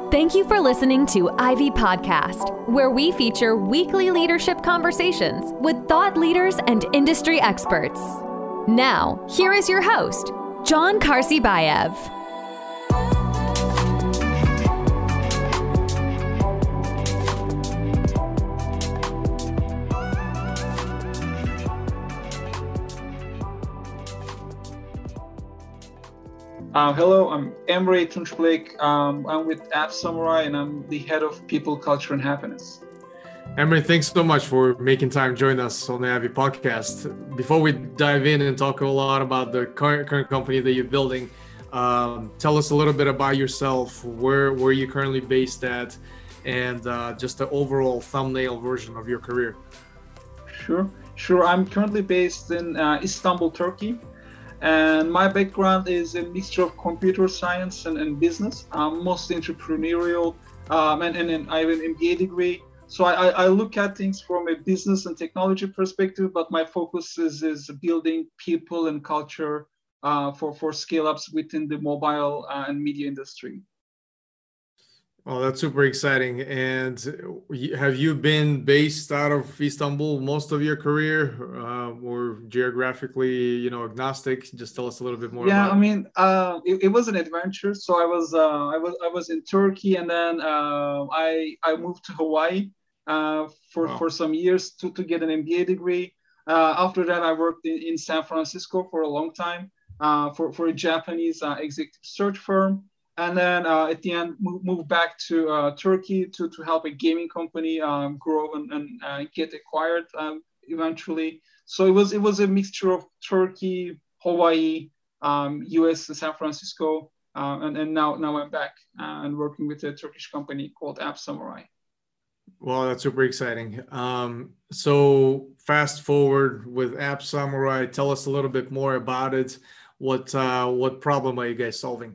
Thank you for listening to Ivy Podcast, where we feature weekly leadership conversations with thought leaders and industry experts. Now, here is your host, John Karsibayev. Hello, I'm Emre Tunçbek. I'm with App Samurai, and I'm the head of People, Culture, and Happiness. Emre, thanks so much for making time to join us on the Ivy Podcast. Before we dive in and talk a lot about the current company that you're building, tell us a little bit about yourself, where you're currently based at, and just the overall thumbnail version of your career. Sure. I'm currently based in Istanbul, Turkey. And my background is a mixture of computer science and business. I'm mostly entrepreneurial, and I have an MBA degree. So I look at things from a business and technology perspective, but my focus is building people and culture for scale-ups within the mobile and media industry. Oh, that's super exciting. And have you been based out of Istanbul most of your career, or geographically, agnostic? Just tell us a little bit more. Yeah, about I mean, it was an adventure. So I was in Turkey, and then I moved to Hawaii for some years to get an MBA degree. After that, I worked in San Francisco for a long time for a Japanese executive search firm. And then at the end, moved back to Turkey to help a gaming company grow and get acquired eventually. So it was a mixture of Turkey, Hawaii, US, San Francisco, and now I'm back and working with a Turkish company called App Samurai. Well, that's super exciting. So fast forward with App Samurai, tell us a little bit more about it. What problem are you guys solving?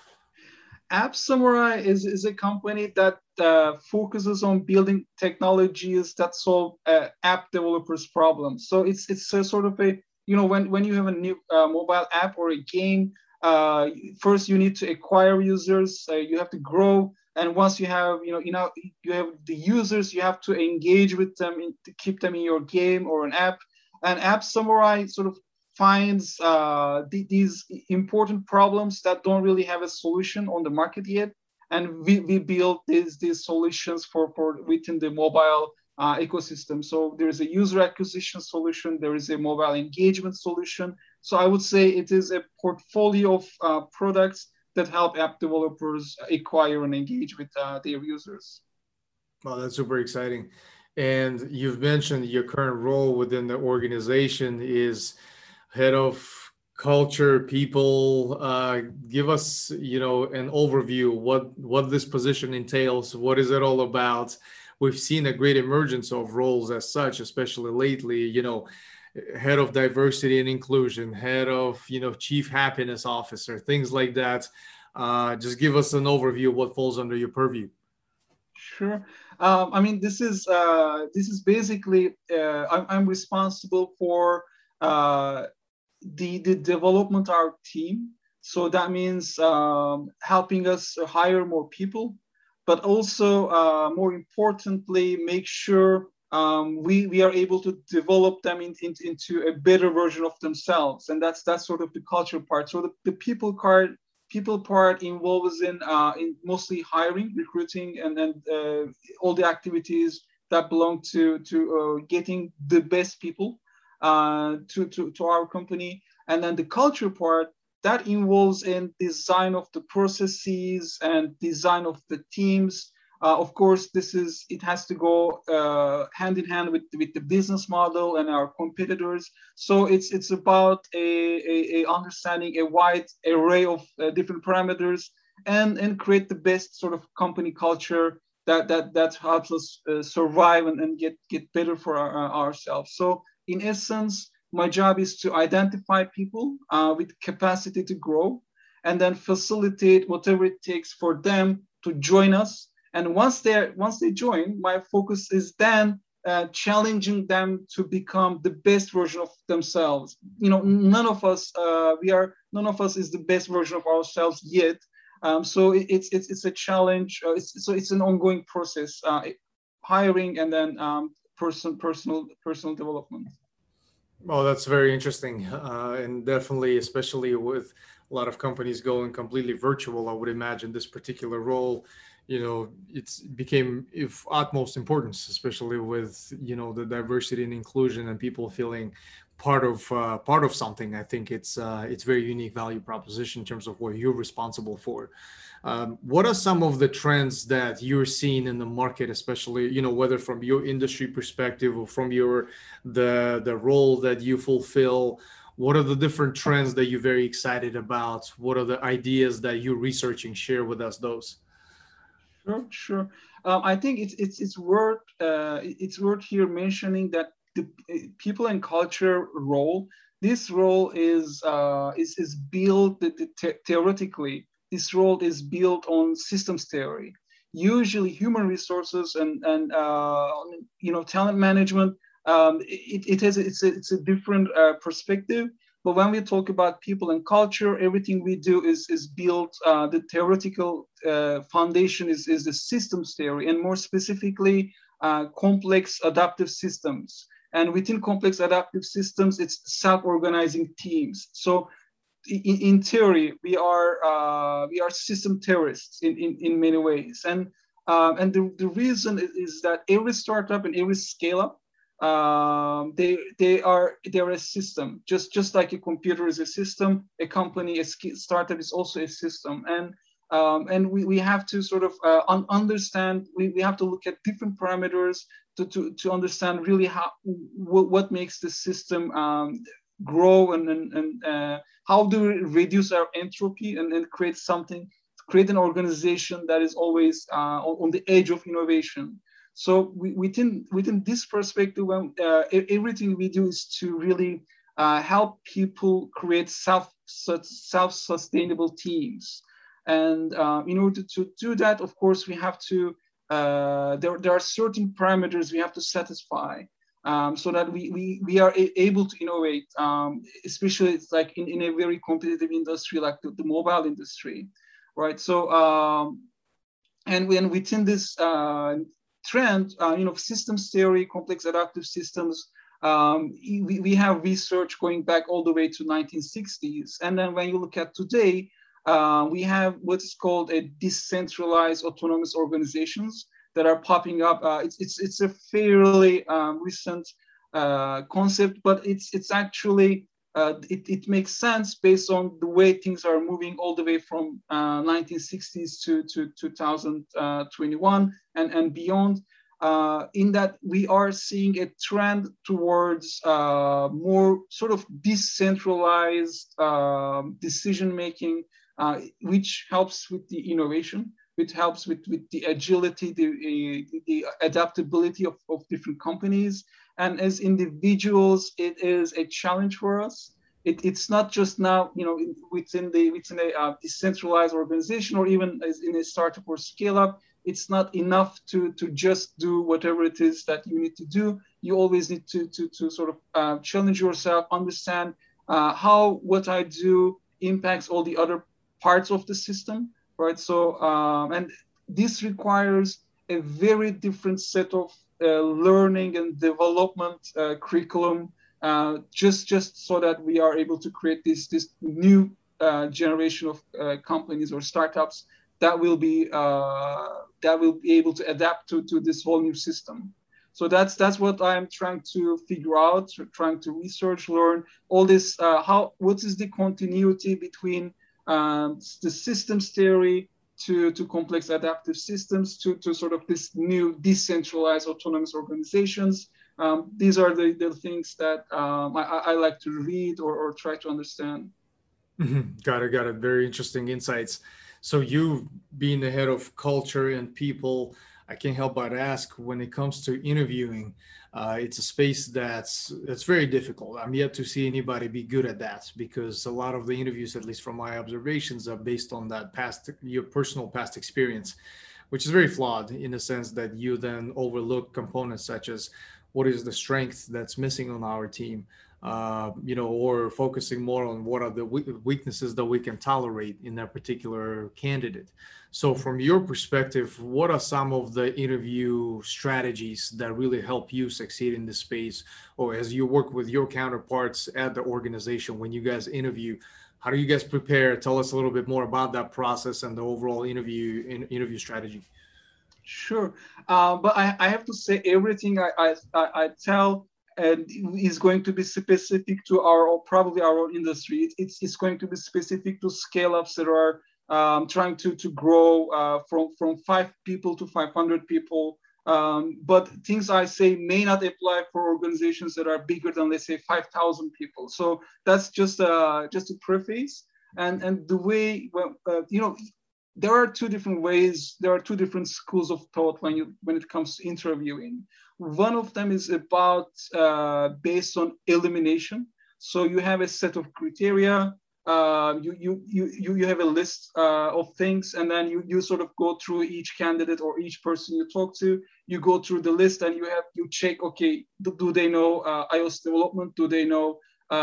App Samurai is a company that focuses on building technologies that solve app developers' problems. So it's a sort of a, when you have a new mobile app or a game, first you need to acquire users. You have to grow, and once you have you have the users, you have to engage with them to keep them in your game or an app. And App Samurai sort of finds these important problems that don't really have a solution on the market yet, and we build these solutions for within the mobile ecosystem. So there is a user acquisition solution, there is a mobile engagement solution. So I would say it is a portfolio of products that help app developers acquire and engage with their users. Well, that's super exciting. And you've mentioned your current role within the organization is head of culture, people. Give us, an overview what this position entails. What is it all about? We've seen a great emergence of roles as such, especially lately. Head of diversity and inclusion, head of chief happiness officer, things like that. Just give us an overview of what falls under your purview. Sure. I mean, this is basically I'm responsible for the development of our team. So that means helping us hire more people, but also more importantly, make sure we are able to develop them into a better version of themselves. And that's sort of the culture part. So the people part involves in mostly hiring, recruiting, and all the activities that belong to getting the best people to our company. And then the culture part that involves in design of the processes and design of the teams. Of course, it has to go hand in hand with the business model and our competitors. So it's about a understanding a wide array of different parameters and create the best sort of company culture that helps us survive and get better for ourselves. So in essence, my job is to identify people with capacity to grow, and then facilitate whatever it takes for them to join us. And once they join, my focus is then challenging them to become the best version of themselves. None of us is the best version of ourselves yet. So it's a challenge. It's an ongoing process, hiring and then personal development. Well, that's very interesting, and definitely, especially with a lot of companies going completely virtual, I would imagine this particular role, it's became of utmost importance, especially with the diversity and inclusion and people feeling part of something. I think it's very unique value proposition in terms of what you're responsible for. What are some of the trends that you're seeing in the market, especially, whether from your industry perspective or from the role that you fulfill? What are the different trends that you're very excited about? What are the ideas that you're researching? Share with us those. Sure, sure. I think it's worth here mentioning that the people and culture role. This role is built theoretically. This role is built on systems theory. Usually, human resources and talent management. It's a different perspective. But when we talk about people and culture, everything we do is built. The theoretical foundation is the systems theory, and more specifically, complex adaptive systems. And within complex adaptive systems, it's self-organizing teams. So in theory, we are system theorists in many ways, and the reason is that every startup and every scale up, they're a system, just like a computer is a system, a company, startup is also a system, and we have to sort of understand. We have to look at different parameters to understand really what makes the system grow, and how do we reduce our entropy and create an organization that is always on the edge of innovation. So within this perspective, everything we do is to really help people create self-sustainable teams. And in order to do that, of course, we have to there are certain parameters we have to satisfy, so that we are able to innovate, especially it's like in a very competitive industry like the mobile industry, right? So and when within this trend, systems theory, complex adaptive systems, we have research going back all the way to 1960s. And then when you look at today, we have what's called a decentralized autonomous organizations that are popping up. It's a fairly recent concept, but it's actually it makes sense based on the way things are moving all the way from 1960s to 2021 and beyond. In that we are seeing a trend towards more sort of decentralized decision making, which helps with the innovation, which helps with the agility, the adaptability of different companies. And as individuals, it is a challenge for us. It's not just now, within a decentralized organization, or even as in a startup or scale up. It's not enough to just do whatever it is that you need to do. You always need to sort of challenge yourself, understand how what I do impacts all the other parts of the system, right? So and this requires a very different set of learning and development curriculum, just so that we are able to create this new generation of companies or startups that will be able to adapt to this whole new system. So that's what I'm trying to figure out, trying to research, learn all this. What is the continuity between the systems theory to complex adaptive systems to sort of this new decentralized autonomous organizations. These are the things that I like to read or try to understand. Got it. Very interesting insights. So you being the head of culture and people, I can't help but ask, when it comes to interviewing, it's a space that's very difficult. I'm yet to see anybody be good at that, because a lot of the interviews, at least from my observations, are based on that your personal past experience, which is very flawed in the sense that you then overlook components such as what is the strength that's missing on our team, or focusing more on what are the weaknesses that we can tolerate in that particular candidate. So from your perspective, what are some of the interview strategies that really help you succeed in this space, or as you work with your counterparts at the organization when you guys interview? How do you guys prepare? Tell us a little bit more about that process and the overall interview strategy. Sure, but I have to say everything I tell and is going to be specific to probably our own industry. It's going to be specific to scale ups that are trying to grow from 5 people to 500 people. But things I say may not apply for organizations that are bigger than, let's say, 5,000 people. So that's just a preface. And the way, well, there are two different ways. There are two different schools of thought when it comes to interviewing. One of them is about based on elimination. So you have a set of criteria. You have a list of things, and then you sort of go through each candidate or each person you talk to. You go through the list, and you check. Okay, do they know iOS development? Do they know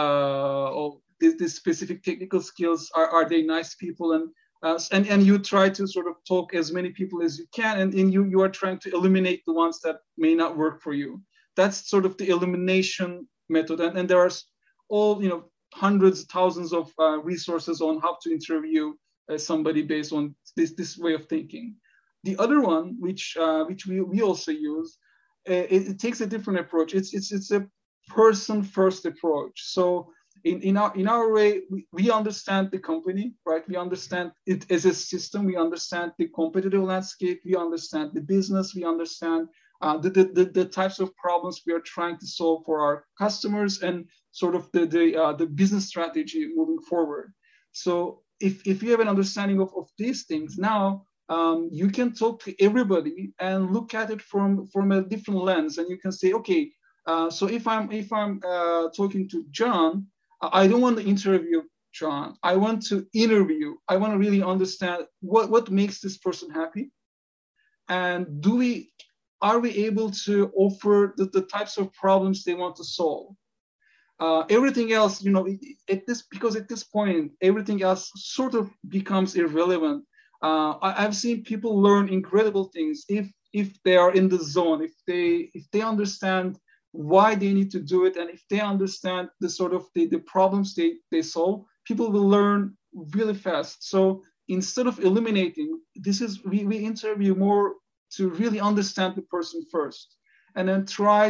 or this specific technical skills? Are they nice people? And you try to sort of talk as many people as you can, and you are trying to eliminate the ones that may not work for you. That's sort of the elimination method, and there are all hundreds, thousands of resources on how to interview somebody based on this way of thinking. The other one, which we also use, it takes a different approach. It's a person first approach. So in our way, we understand the company, right? We understand it as a system. We understand the competitive landscape. We understand the business. We understand the types of problems we are trying to solve for our customers, and sort of the business strategy moving forward. So if you have an understanding of these things, now you can talk to everybody and look at it from a different lens, and you can say, okay, so if I'm talking to John, I don't want to interview John. I want to really understand what makes this person happy, and are we able to offer the types of problems they want to solve? Everything else, because at this point, everything else sort of becomes irrelevant. I've seen people learn incredible things if they are in the zone, if they understand why they need to do it, and if they understand the sort of the problems they solve, people will learn really fast. So instead of eliminating, we interview more to really understand the person first, and then try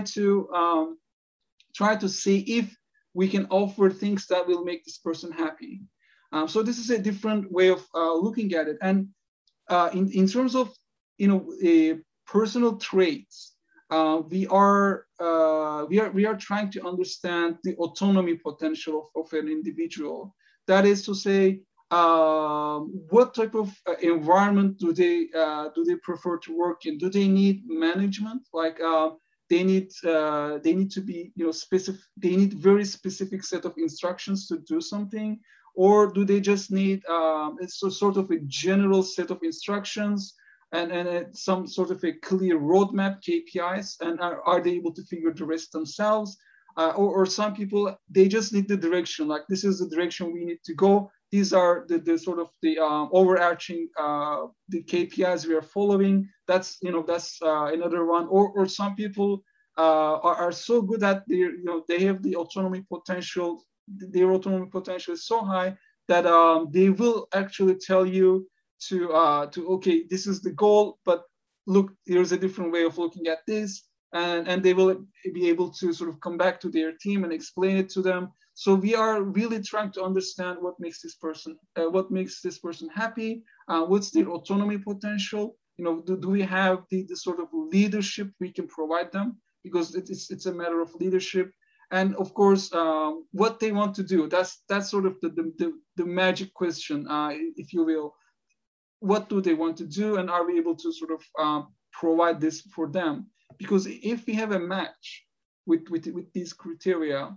to see if we can offer things that will make this person happy. So this is a different way of looking at it. And in terms of personal traits, we are trying to understand the autonomy potential of an individual. That is to say, what type of environment do they prefer to work in? Do they need management? Like they need to be specific. They need very specific set of instructions to do something, or do they just need it's a sort of a general set of instructions and some sort of a clear roadmap, KPIs, and are they able to figure the rest themselves? Or some people, they just need the direction, like this is the direction we need to go. These are the sort of the overarching the KPIs we are following. That's another one. Or some people are so good at they have the autonomy potential. Their autonomy potential is so high that they will actually tell you to okay, this is the goal, but look, here's a different way of looking at this, and they will be able to sort of come back to their team and explain it to them. So we are really trying to understand what makes this person happy, what's their autonomy potential. Do we have the sort of leadership we can provide them, because it's a matter of leadership. And of course, what they want to do, that's sort of the magic question, if you will. What do they want to do, and are we able to sort of provide this for them? Because if we have a match with these criteria,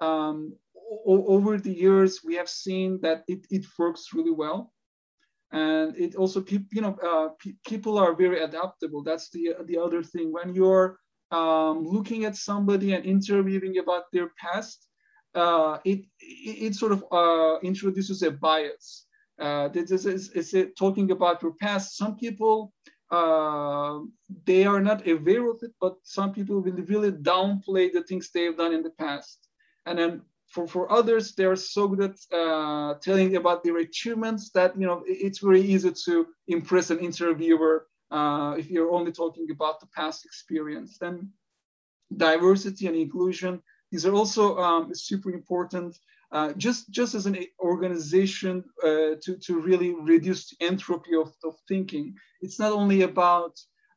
over the years we have seen that it works really well, and it also people are very adaptable. That's the other thing. When you're looking at somebody and interviewing about their past, it sort of introduces a bias. This is it talking about your past. Some people they are not aware of it, but some people will really downplay the things they've done in the past. And then for others, they are so good at telling about their achievements that it's very easy to impress an interviewer if you're only talking about the past experience. Then diversity and inclusion, these are also super important. Just as an organization to really reduce the entropy of thinking. It's not only about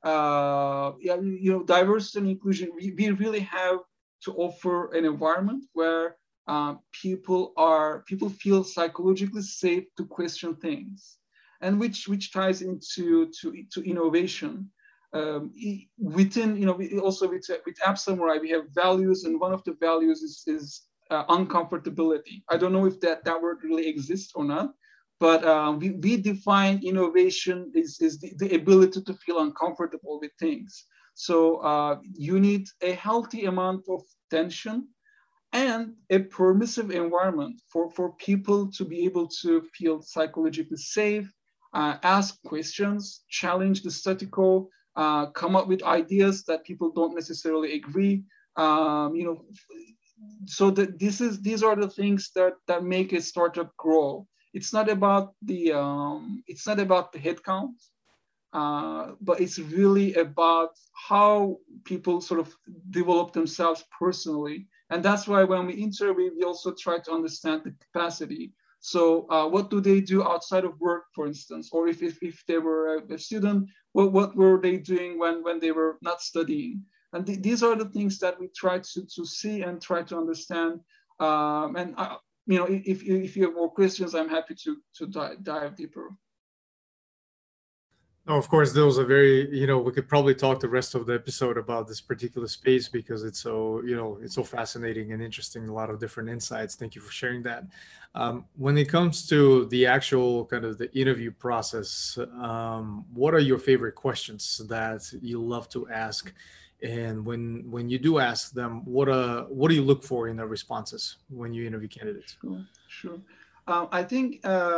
diversity and inclusion. We really have to offer an environment where people feel psychologically safe to question things, and which ties into innovation. Within, also with App Samurai, we have values, and one of the values is uncomfortability. I don't know if that word really exists or not, but we define innovation is the ability to feel uncomfortable with things. So you need a healthy amount of tension and a permissive environment for people to be able to feel psychologically safe, ask questions, challenge the status quo, come up with ideas that people don't necessarily agree. So that these are the things that make a startup grow. It's not about the headcount, but it's really about how people sort of develop themselves personally. And that's why when we interview, we also try to understand the capacity. So what do they do outside of work, for instance? Or if they were a student, what were they doing when they were not studying? And these are the things that we try to see and try to understand. If you have more questions, I'm happy to dive deeper. No, of course, those are very, we could probably talk the rest of the episode about this particular space because it's so, it's so fascinating and interesting, a lot of different insights. Thank you for sharing that. When it comes to the actual kind of the interview process, what are your favorite questions that you love to ask? And when you do ask them, what do you look for in their responses when you interview candidates? Sure. I think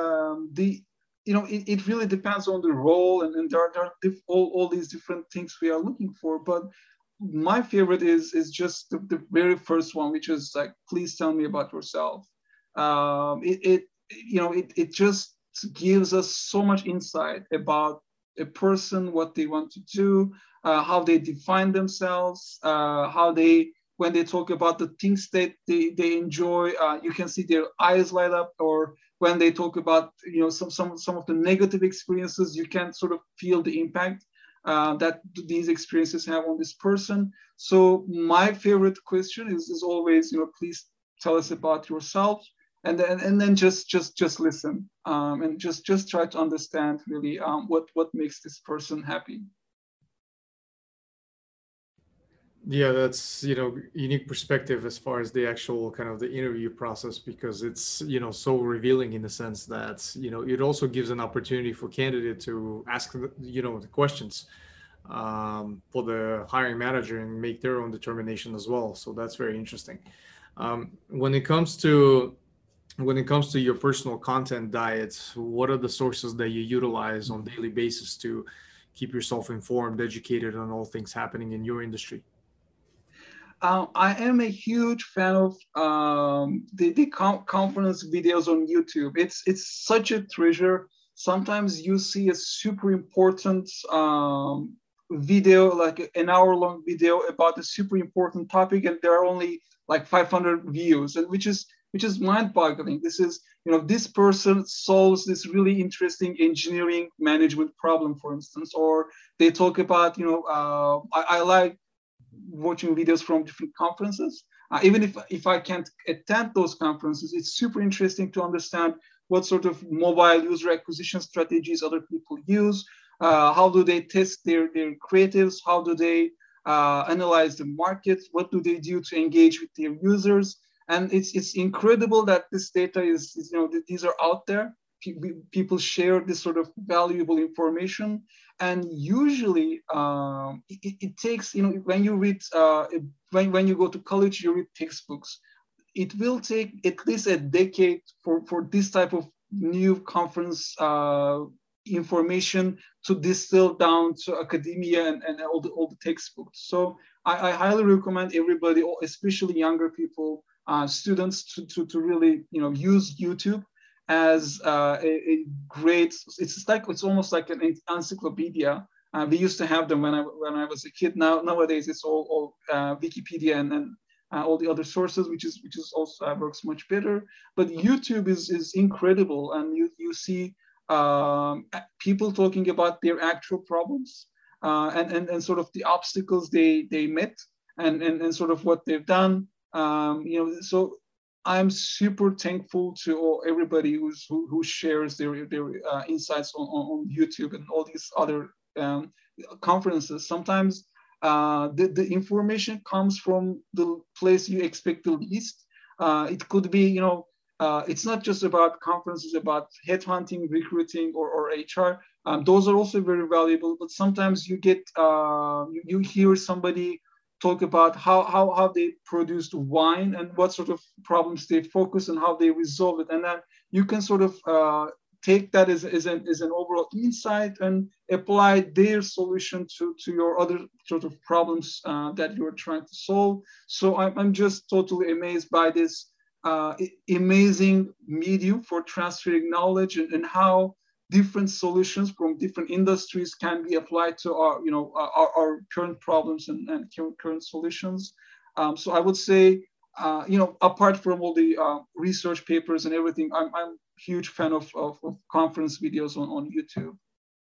it really depends on the role, and there are all these different things we are looking for. But my favorite is just the very first one, which is like, please tell me about yourself. It just gives us so much insight about a person, what they want to do, how they define themselves, how when they talk about the things that they enjoy, you can see their eyes light up. Or when they talk about some of the negative experiences, you can sort of feel the impact that these experiences have on this person. So my favorite question is always, please tell us about yourself, and then just listen, and just try to understand really what makes this person happy. Yeah, that's, unique perspective as far as the actual kind of the interview process, because it's, so revealing in the sense that, it also gives an opportunity for candidate to ask, the questions for the hiring manager and make their own determination as well. So that's very interesting. When it comes to your personal content diets, what are the sources that you utilize on a daily basis to keep yourself informed, educated on all things happening in your industry? I am a huge fan of the conference videos on YouTube. It's such a treasure. Sometimes you see a super important video, like an hour-long video about a super important topic, and there are only like 500 views, and which is mind-boggling. This is, this person solves this really interesting engineering management problem, for instance, or they talk about, I like watching videos from different conferences. Even if I can't attend those conferences, it's super interesting to understand what sort of mobile user acquisition strategies other people use. How do they test their creatives? How do they analyze the market? What do they do to engage with their users? And it's incredible that this data is these are out there. People share this sort of valuable information, and usually it takes, when you read when you go to college, you read textbooks. it will take at least a decade for this type of new conference information to distill down to academia and all the textbooks. So I highly recommend everybody, especially younger people, students, to really use YouTube as a great. It's almost like an encyclopedia. We used to have them when I was a kid. Nowadays it's all Wikipedia and all the other sources, which is also works much better. But YouTube is incredible, and you see people talking about their actual problems and sort of the obstacles they met and sort of what they've done. So I'm super thankful to everybody who shares their insights on YouTube and all these other conferences. Sometimes the information comes from the place you expect the least. It could be, it's not just about conferences, about headhunting, recruiting, or HR. Those are also very valuable. But sometimes you get you hear somebody talk about how they produced wine and what sort of problems they focus on, how they resolve it, and then you can sort of take that as an overall insight and apply their solution to your other sort of problems that you're trying to solve. So I'm just totally amazed by this amazing medium for transferring knowledge and how different solutions from different industries can be applied to our current problems and current solutions. So I would say, apart from all the research papers and everything, I'm a huge fan of conference videos on YouTube.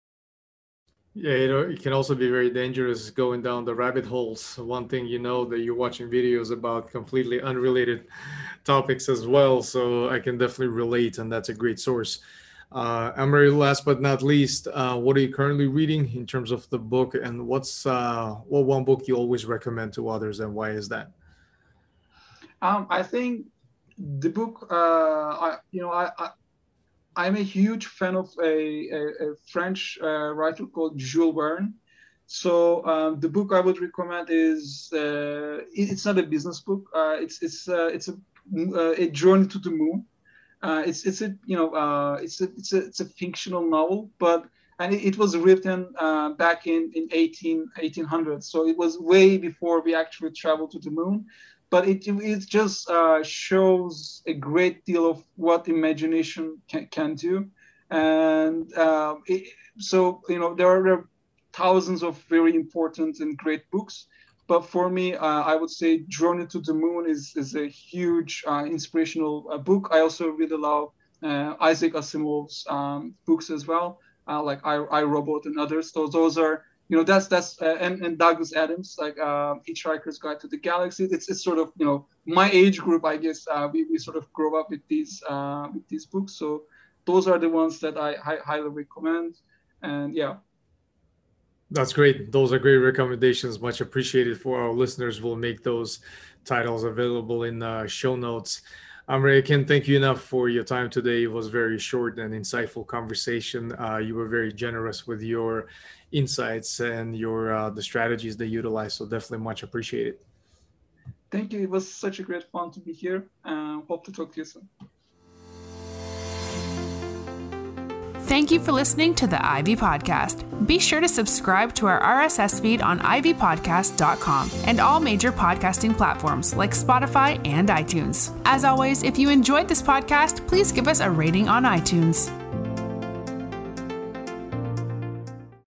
Yeah, it can also be very dangerous going down the rabbit holes. One thing that you're watching videos about completely unrelated topics as well. So I can definitely relate, and that's a great source. Amri, last but not least, what are you currently reading in terms of the book, and what one book you always recommend to others, and why is that? I think the book, I'm a huge fan of a French writer called Jules Verne. So the book I would recommend is it's not a business book. It's a journey to the moon. It's a fictional novel, and it was written back in 1800s. So it was way before we actually traveled to the moon. But it just shows a great deal of what imagination can do. And there are thousands of very important and great books. But for me, I would say Journey to the Moon is a huge inspirational book. I also really love Isaac Asimov's books as well, like I, Robot and others. So those are, and Douglas Adams, like Hitchhiker's Guide to the Galaxy. It's sort of, my age group, I guess. We sort of grow up with these books. So those are the ones that I highly recommend. And yeah. That's great. Those are great recommendations. Much appreciated for our listeners. We'll make those titles available in show notes. Amri, I can't thank you enough for your time today. It was very short and insightful conversation. You were very generous with your insights and your the strategies they utilize. So definitely much appreciated. Thank you. It was such a great fun to be here. Hope to talk to you soon. Thank you for listening to the Ivy Podcast. Be sure to subscribe to our RSS feed on ivypodcast.com and all major podcasting platforms like Spotify and iTunes. As always, if you enjoyed this podcast, please give us a rating on iTunes.